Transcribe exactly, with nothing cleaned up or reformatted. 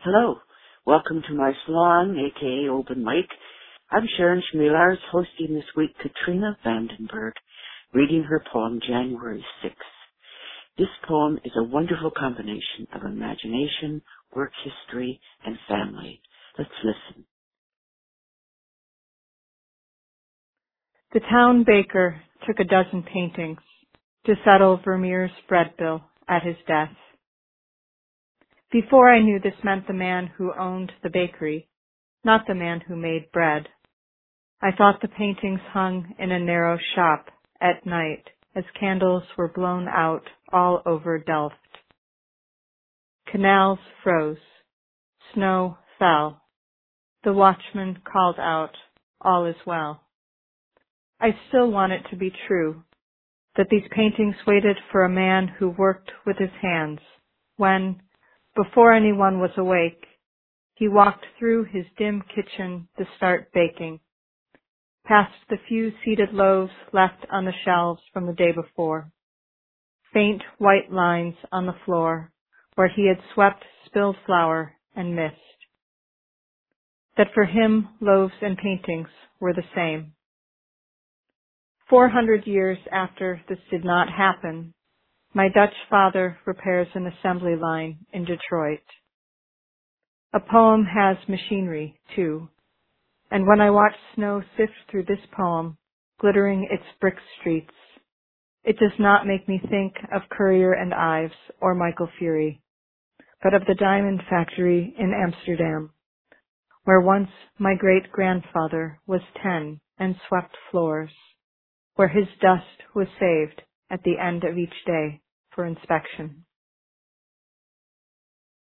Hello, welcome to my salon, aka Open Mic. I'm Sharon Schmielars, hosting this week Katrina Vandenberg, reading her poem January sixth. This poem is a wonderful combination of imagination, work history, and family. Let's listen. The town baker took a dozen paintings to settle Vermeer's bread bill at his death. Before I knew this meant the man who owned the bakery, not the man who made bread. I thought the paintings hung in a narrow shop at night as candles were blown out all over Delft. Canals froze. Snow fell. The watchman called out, "All is well." I still want it to be true, that these paintings waited for a man who worked with his hands, when, before anyone was awake, he walked through his dim kitchen to start baking, past the few seeded loaves left on the shelves from the day before, faint white lines on the floor where he had swept spilled flour and mist. That for him loaves and paintings were the same. Four hundred years after this did not happen, my Dutch father repairs an assembly line in Detroit. A poem has machinery, too, and when I watch snow sift through this poem, glittering its brick streets, it does not make me think of Currier and Ives or Michael Fury, but of the diamond factory in Amsterdam, where once my great-grandfather was ten and swept floors, where his dust was saved at the end of each day for inspection.